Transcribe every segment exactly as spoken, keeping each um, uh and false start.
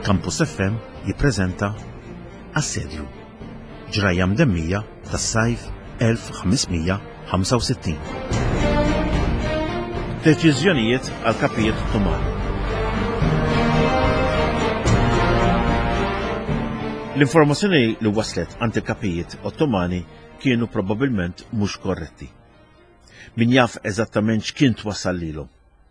Campus F M jippreżenta Assedju, ġrajja mdemmija tas-sajf elf uħammismija ħamsa u sittin. Deċiżjonijiet għal kapijiet Ottomani. L-informazzjoni li waslet għand il-kapijiet Ottomani kienu probabbilment mhux korretti. Min jaf eżattament x'kien twassal lilhom.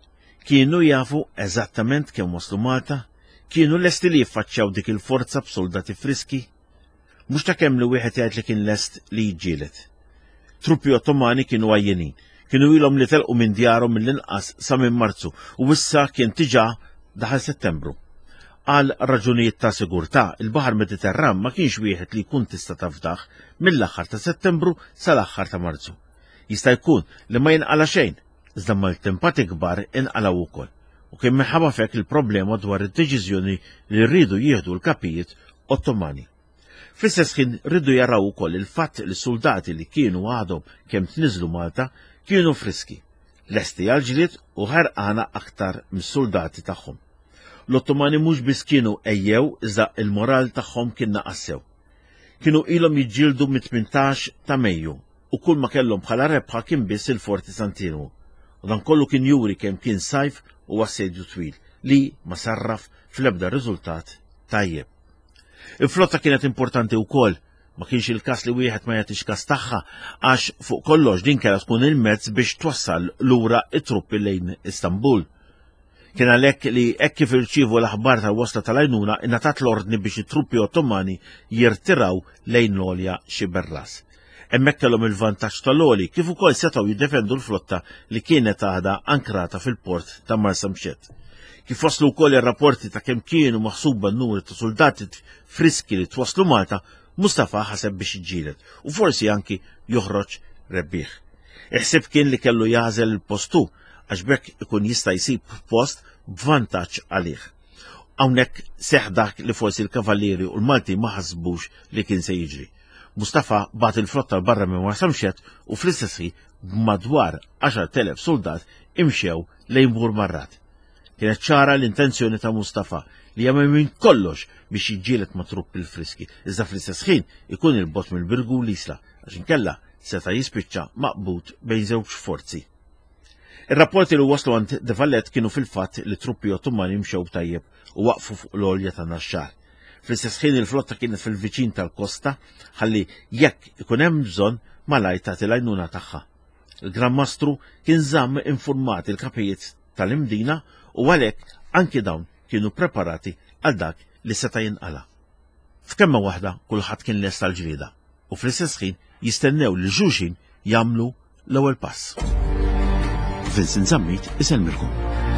Kienu jafu eżattament kemm waslu Malta, kienu lesti li jiffaċċjaw dik il-forza b'soldati friski, mhux ta' kemm li wieħed jgħid li kien lest li jiġġieled. Truppi Ottomani kienu għajjenin, kienu ilhom li telqu minn djarhom mill-inqas sa minn Marzu u issa kien diġà daħal Settembru. Għal raġunijiet ta' sigurtà, il-Baħar Mediterran ma kienx wieħed li jkun tista' tafdaħ mill-aħħar ta' Settembru sal-aħħar ta' Marzu. Jista' jkun li ma jinqala xejn, iżda mal-tempati kbar inqalaw ukoll. U kien minħabba fek il-problema dwar id-deċiżjoni li rridu jieħdu l-kapijiet Ottomani. Fl-istess ħin rridu jaraw ukoll il-fatt li soldati li kienu għadhom kemm tniżlu Malta kienu friski, lesti għal-ġlied u ħarqana aktar mis-soldati tagħhom. L-Ottomani mhux biss kienu ejjew iżda il-moral tagħhom kien naqassew. Kienu ilhom jiġġieldu mit-tmintax ta' Mejju u kull ma kellhom bħala rebħa kien biss il-Forti Sant'Irmu. U dan kollu kien juri kemm kien sajf u assedju twil li ma sarraf fl-ebda riżultat tajjeb. Il-flotta kienet importanti wkoll, ma kienx il-każ li wieħed ma jagħtix każ tagħha għax fuq kollox din kellha tkun il-mezz biex twassal lura t-truppi lejn Istanbul. Kien għalhekk li hekk kif irċievu l-aħbar tal-wasla tal-għajnuna ingħatat l-ordni biex it-truppi Ottomani jirtiraw lejn l-Olja Xiberras. Hemmhekk kellhom il-vantaġġ tal-għoli kif ukoll setgħu jiddefendu l-flotta li kienet għadha ankrata fil-port ta' Marsa Mxed. Kif waslu wkoll ir-rapporti ta' kemm kienu maħsuba n-numri ta' soldati friski li twasslu Malta, Mustafa ħaseb biex jiġġieled u forsi anki joħroġ rebbieħ. Iħseb kien li kellu jażel il-postu għax bekk ikun jista' jsib post b'vantaġġ għalih. Hawnhekk seħħ dak li forsi l-kavallieri u l-Malti ma ħasbux li kien se jiġri. Mustafa bat il-flotta barra minn Marsa Mxed u fl-istess ħin b'madwar għaxar elef soldat imxew lejn Bur Marrat. Kienet ċara l-intenzjoni ta' Mustafa li jagħmel minn kollox biex jiġġieled ma' truppi l-friski, iżda fl-istess ħin ikun il-bot mill-Birgu l-Isla għax inkella seta' jispiċċa maqbut bejn żewġ forzi. Ir-rapporti li waslu għand De Vallet kienu fil-fatt li truppi Ottomani mxew tajjeb u waqfu fuq l-Olja ta' Naxxar. Fl-istess ħin il-flotta kienet fil-viċin tal-kosta ħalli jekk ikun hemm bżonn malaj tagħti l-għajnuna tagħha. Il-Gran Mastru kien żamm infurmat il-kapijiet tal-imdina u għalhekk anki dawn kienu preparati għal dak li seta' jinqala. F'kemma waħda kulħadd kien lest tal-ġlieda u fl-istess ħin jistennew li ġuxin jagħmlu l-ewwel pass. Vincent Zammit isellmilkom.